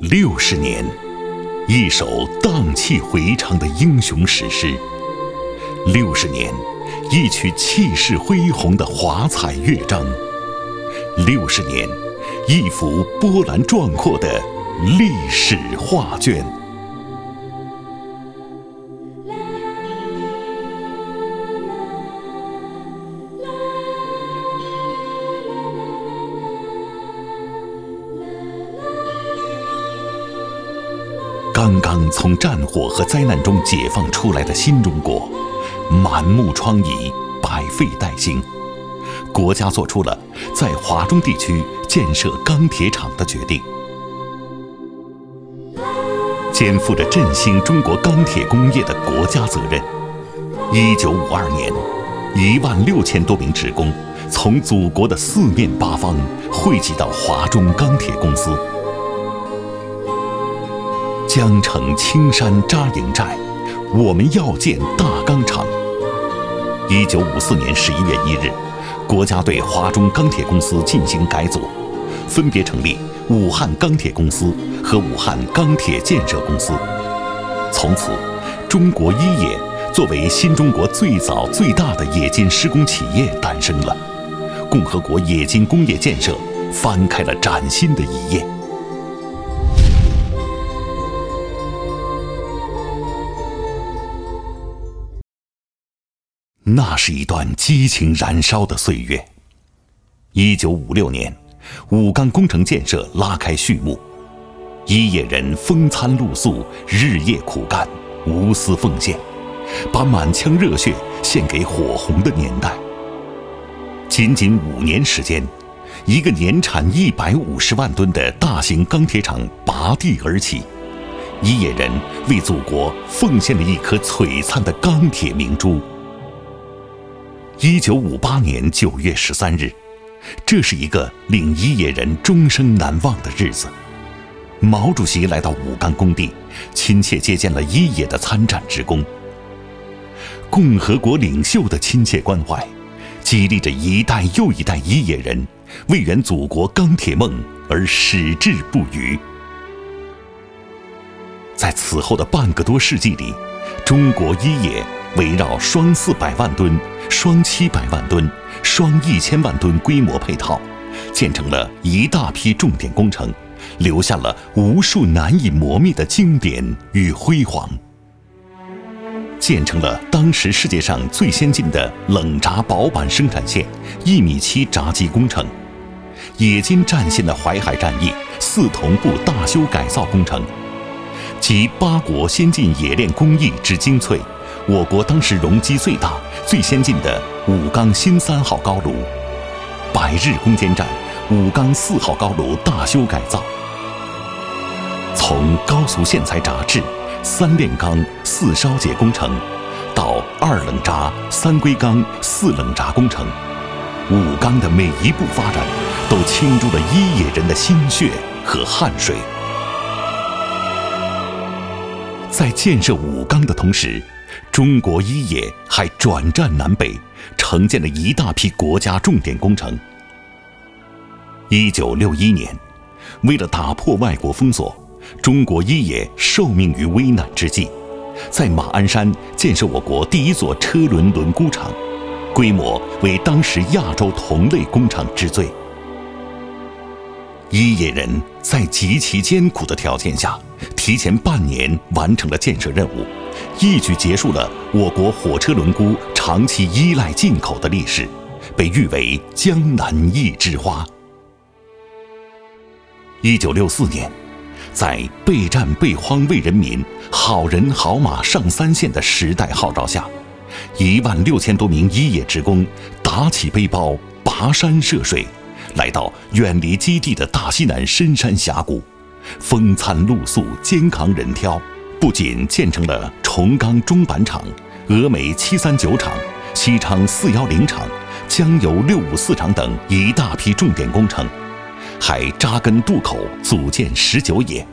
60年，一首荡气回肠的英雄史诗；60年，一曲气势恢宏的华彩乐章；60年，一幅波澜壮阔的历史画卷。刚刚从战火和灾难中解放出来的新中国，满目疮痍，百废待兴。国家做出了在华中地区建设钢铁厂的决定，肩负着振兴中国钢铁工业的国家责任。1952年，16000多名职工从祖国的四面八方汇集到华中钢铁公司。江城青山扎营寨，我们要建大钢厂。1954年11月1日，国家对华中钢铁公司进行改组，分别成立武汉钢铁公司和武汉钢铁建设公司。从此，中国一冶作为新中国最早最大的冶金施工企业诞生了，共和国冶金工业建设翻开了崭新的一页。那是一段激情燃烧的岁月。1956年，武钢工程建设拉开序幕，一冶人风餐露宿，日夜苦干，无私奉献，把满腔热血献给火红的年代。仅仅5年时间，一个年产150万吨的大型钢铁厂拔地而起，一冶人为祖国奉献了一颗璀璨的钢铁明珠。1958年9月13日，这是一个令一冶人终生难忘的日子。毛主席来到武钢工地，亲切接见了一冶的参战职工。共和国领袖的亲切关怀，激励着一代又一代一冶人为圆祖国钢铁梦而矢志不渝。在此后的半个多世纪里，中国一冶围绕双400万吨、双700万吨、双1000万吨规模配套，建成了一大批重点工程，留下了无数难以磨灭的经典与辉煌。建成了当时世界上最先进的冷轧薄板生产线1.7米轧机工程，冶金战线的淮海战役4同步大修改造工程，集8国先进冶炼工艺之精粹，我国当时容积最大、最先进的武钢新3号高炉，百日攻坚战武钢4号高炉大修改造，从高速线材轧制、3炼钢4烧结工程，到2冷轧、3硅钢4冷轧工程，武钢的每一步发展都倾注了一冶人的心血和汗水。在建设武钢的同时，中国一冶还转战南北，承建了一大批国家重点工程。1961年，为了打破外国封锁，中国一冶受命于危难之际，在马鞍山建设我国第一座车轮轮毂厂，规模为当时亚洲同类工厂之最。一冶人在极其艰苦的条件下，提前半年完成了建设任务，一举结束了我国火车轮毂长期依赖进口的历史，被誉为江南一枝花。1964年，在备战备荒为人民、好人好马上3线的时代号召下，16000多名一冶职工打起背包，跋山涉水，来到远离基地的大西南深山峡谷，风餐露宿，肩扛人挑，不仅建成了重钢中板厂、峨眉739厂、西昌410厂、江油654厂等一大批重点工程，还扎根渡口，组建19冶。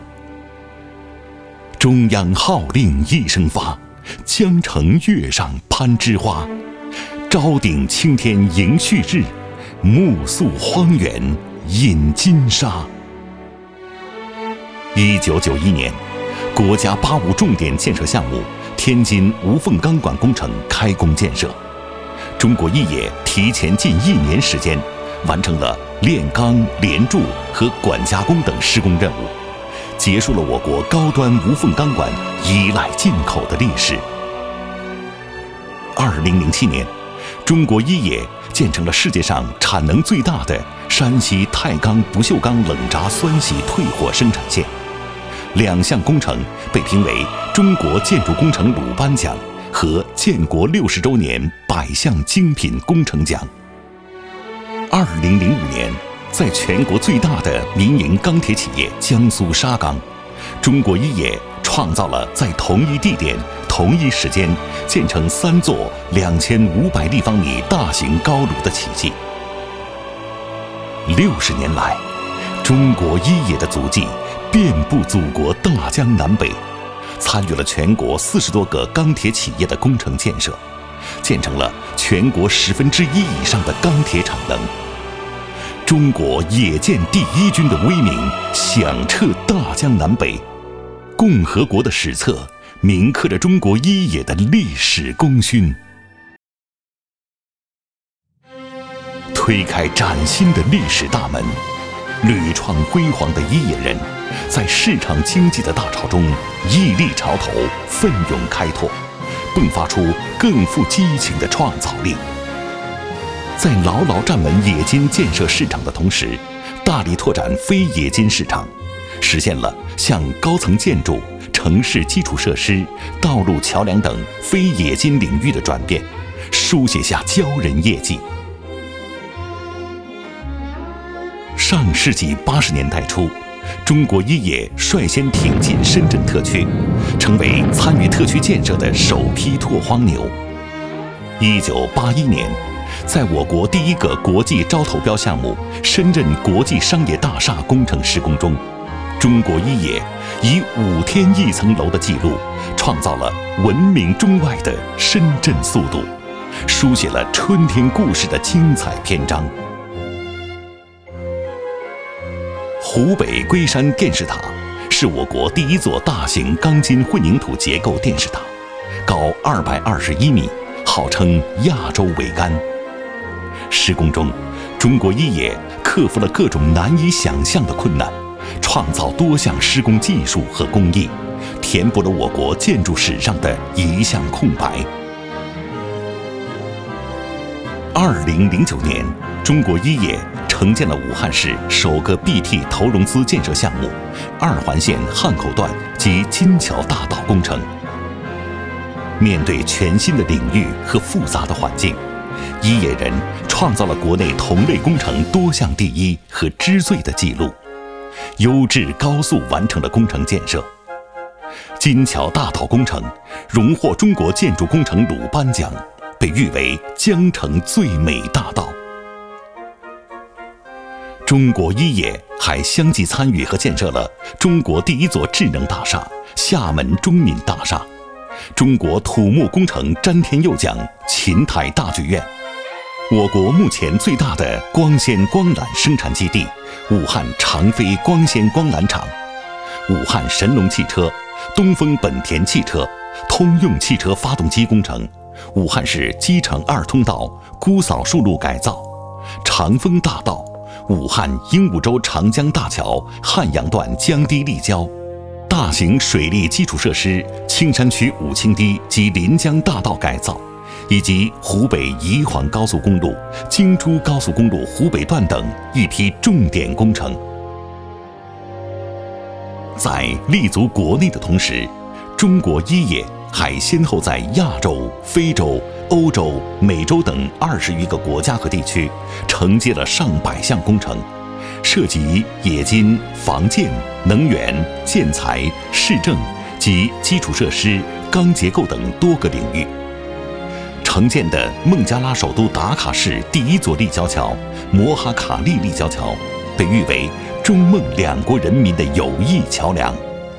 中央号令一声发，江城月上攀枝花，朝顶青天迎旭日，暮宿荒原饮金沙。 1991年，国家85重点建设项目天津无缝钢管工程开工建设，中国一冶提前近1年时间，完成了炼钢、连铸和管加工等施工任务，结束了我国高端无缝钢管依赖进口的历史。2007年，中国一冶建成了世界上产能最大的山西太钢不锈钢冷轧酸洗退火生产线，2项工程被评为中国建筑工程鲁班奖和建国60周年100项精品工程奖。2005年，在全国最大的民营钢铁企业江苏沙钢，中国一冶创造了在同一地点、同一时间建成3座2500立方米大型高炉的奇迹。60年来，中国一冶的足迹遍布祖国大江南北，参与了全国40多个钢铁企业的工程建设，建成了全国1/10以上的钢铁产能。中国冶建第1军的威名响彻大江南北，共和国的史册铭刻着中国一冶的历史功勋。推开崭新的历史大门，屡创辉煌的一冶人，在市场经济的大潮中屹立潮头，奋勇开拓，迸发出更富激情的创造力。在牢牢站稳冶金建设市场的同时，大力拓展非冶金市场，实现了向高层建筑、城市基础设施、道路桥梁等非冶金领域的转变，书写下骄人业绩。上世纪80年代初，中国一冶率先挺进深圳特区，成为参与特区建设的首批拓荒牛。1981年，在我国第1个国际招投标项目深圳国际商业大厦工程施工中，中国一冶以5天1层楼的记录，创造了闻名中外的深圳速度，书写了春天故事的精彩篇章。湖北龟山电视塔是我国第1座大型钢筋混凝土结构电视塔，高221米，号称亚洲桅杆。施工中，中国一冶克服了各种难以想象的困难，创造多项施工技术和工艺，填补了我国建筑史上的一项空白。2009年，中国一冶承建了武汉市首个 BT 投融资建设项目2环线汉口段及金桥大道工程。面对全新的领域和复杂的环境，一冶人创造了国内同类工程多项第1和之最的记录，优质高速完成了工程建设。金桥大道工程荣获中国建筑工程鲁班奖，被誉为江城最美大道。中国一冶还相继参与和建设了中国第1座智能大厦厦门中闽大厦、中国土木工程詹天佑奖琴台大剧院、我国目前最大的光纤光缆生产基地武汉长飞光纤光缆厂、武汉神龙汽车、东风本田汽车、通用汽车发动机工程、武汉市机场2通道姑嫂树路改造、长丰大道、武汉鹦鹉洲长江大桥汉阳段江堤立交、大型水利基础设施青山区武清堤及临江大道改造，以及湖北宜黄高速公路、京珠高速公路湖北段等一批重点工程。在立足国内的同时，中国一冶还先后在亚洲、非洲、欧洲、美洲等20余个国家和地区承接了上百项工程，涉及冶金、防建、能源、建材、市政及基础设施、钢结构等多个领域。承建的孟加拉首都达卡市第1座立交桥摩哈卡利立交桥，被誉为中孟2国人民的友谊桥梁。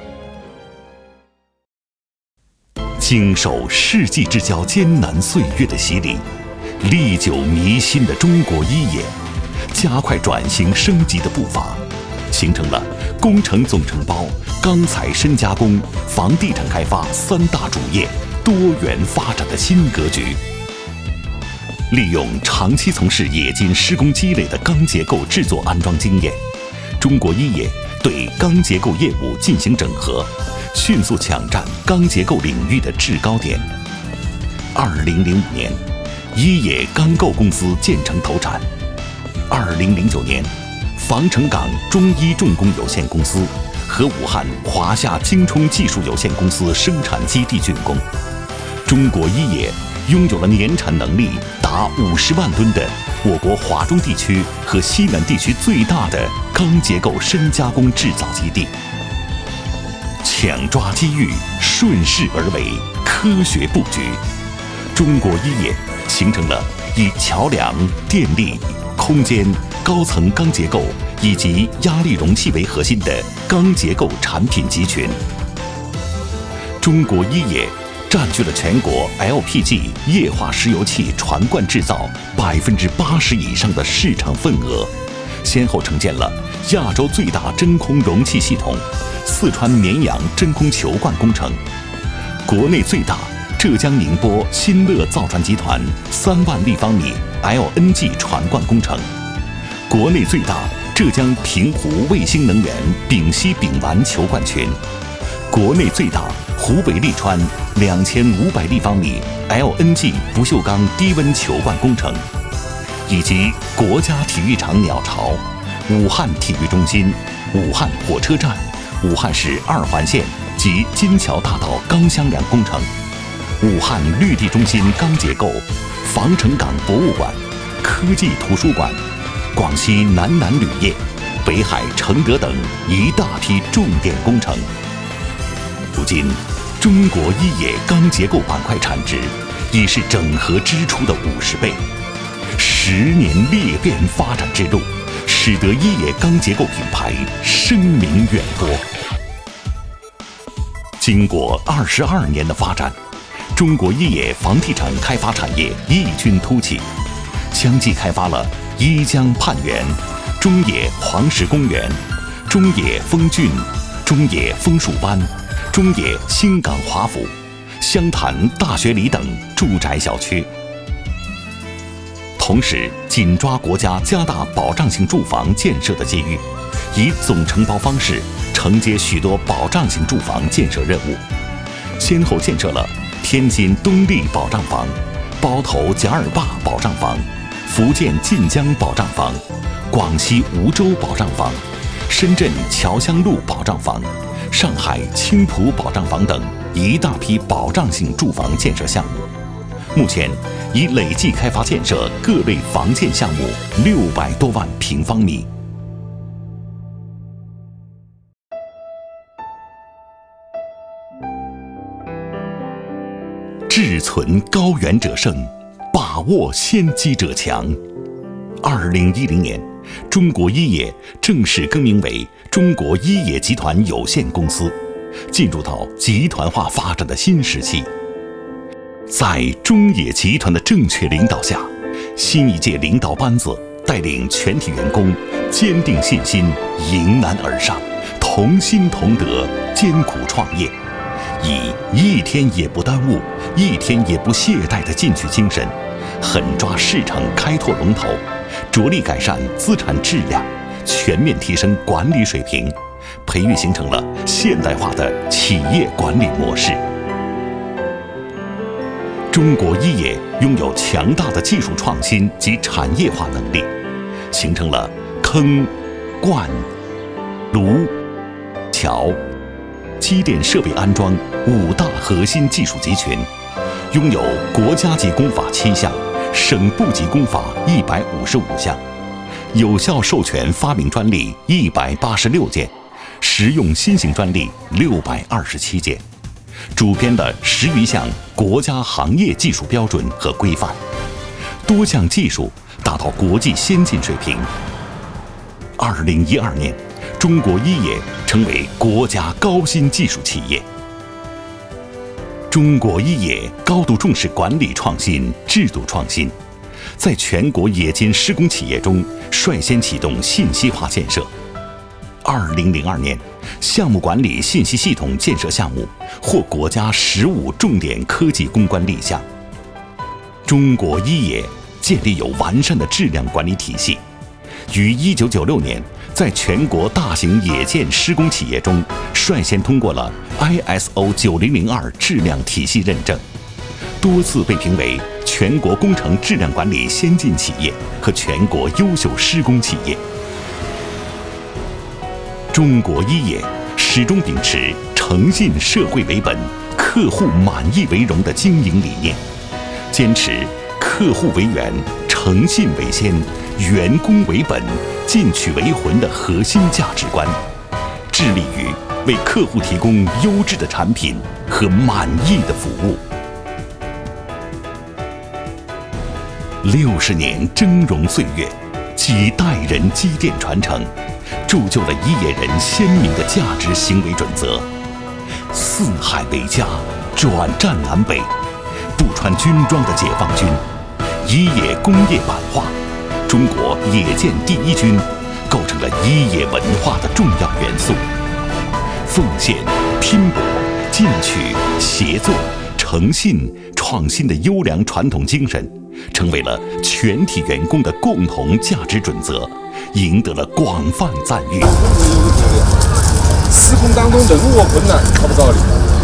经受世纪之交艰难岁月的洗礼，历久弥新的中国一冶加快转型升级的步伐，形成了工程总承包、钢材深加工、房地产开发三大主业多元发展的新格局。利用长期从事冶金施工积累的钢结构制作安装经验，中国一冶对钢结构业务进行整合，迅速抢占钢结构领域的制高点。2005年，一冶钢构公司建成投产。2009年，防城港中一重工有限公司和武汉华夏精冲技术有限公司生产基地竣工。中国一冶拥有了年产能力达50万吨的我国华中地区和西南地区最大的钢结构深加工制造基地。抢抓机遇，顺势而为，科学布局，中国一冶形成了以桥梁、电力、空间、高层钢结构以及压力容器为核心的钢结构产品集群。中国一冶占据了全国 LPG 液化石油气船罐制造80%以上的市场份额，先后承建了亚洲最大真空容器系统四川绵阳真空球罐工程，国内最大浙江宁波新乐造船集团3万立方米 LNG 船罐工程，国内最大浙江平湖卫星能源丙烯丙烷球罐群，国内最大湖北利川2500立方米 LNG 不锈钢低温球罐工程，以及国家体育场鸟巢、武汉体育中心、武汉火车站、武汉市2环线及金桥大道钢箱梁工程、武汉绿地中心钢结构、防城港博物馆、科技图书馆、广西南南铝业、北海承德等一大批重点工程。如今，中国一冶钢结构板块产值已是整合之初的50倍，10年裂变发展之路，使得一冶钢结构品牌声名远播。经过22年的发展，中国一冶房地产开发产业异军突起，相继开发了一江畔园、中冶黄石公园、中冶枫郡、中冶枫树湾、中冶新港华府、湘潭大学里等住宅小区。同时，紧抓国家加大保障性住房建设的机遇，以总承包方式承接许多保障性住房建设任务，先后建设了天津东丽保障房、包头贾尔坝保障房、福建晋江保障房、广西梧州保障房、深圳侨香路保障房、上海青浦保障房等一大批保障性住房建设项目，目前已累计开发建设各类房建项目600多万平方米。志存高远者胜，把握先机者强。2010年，中国一冶正式更名为中国一冶集团有限公司，进入到集团化发展的新时期。在中冶集团的正确领导下，新一届领导班子带领全体员工坚定信心，迎难而上，同心同德，艰苦创业，以一天也不耽误、一天也不懈怠的进取精神，狠抓市场开拓龙头，着力改善资产质量，全面提升管理水平，培育形成了现代化的企业管理模式。中国一冶拥有强大的技术创新及产业化能力，形成了坑、灌、炉、桥、机电设备安装5大核心技术集群，拥有国家级工法7项、省部级工法155项，有效授权发明专利186件，实用新型专利627件，主编了10余项国家行业技术标准和规范，多项技术达到国际先进水平。2012年，中国一冶成为国家高新技术企业。中国一冶高度重视管理创新、制度创新，在全国冶金施工企业中率先启动信息化建设。 2002年，项目管理信息系统建设项目获国家15重点科技攻关立项。中国医冶建立有完善的质量管理体系，于1996年在全国大型冶建施工企业中率先通过了 ISO 9002质量体系认证，多次被评为全国工程质量管理先进企业和全国优秀施工企业。中国医冶始终秉持诚信社会为本、客户满意为荣的经营理念，坚持客户为源、诚信为先、员工为本、进取为魂的核心价值观，致力于为客户提供优质的产品和满意的服务。60年峥嵘岁月，几代人积淀传承，铸就了医冶人鲜明的价值行为准则。四海为家，转战南北，不穿军装的解放军，医冶工业版画，中国冶建第一军，构成了医冶文化的重要元素。奉献、拼搏、进取、协作、诚信、创新的优良传统精神，成为了全体员工的共同价值准则，赢得了广泛赞誉。 施工当中人物困难，他不道理。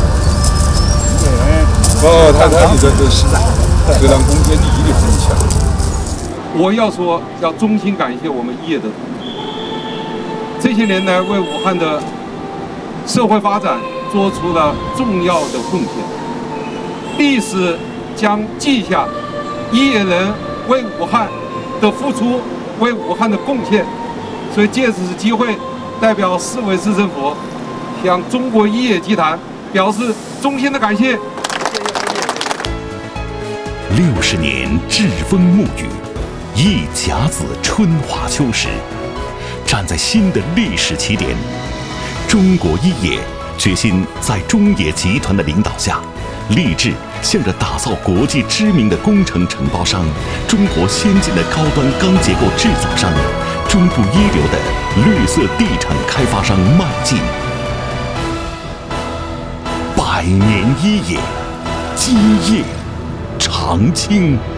他这是质量攻坚力很强。 我要说，要衷心感谢我们医冶的同志，这些年来为武汉的社会发展做出了重要的贡献。历史将记下医冶人为武汉的付出，为武汉的贡献。所以借此机会，代表市委市政府向中国医冶集团表示衷心的感谢。 60年栉风沐雨，一甲子春华秋实。站在新的历史起点，中国医冶决心在中冶集团的领导下，立志向着打造国际知名的工程承包商、中国先进的高端钢结构制造商、中部一流的绿色地产开发商迈进。100年医冶，基业长青。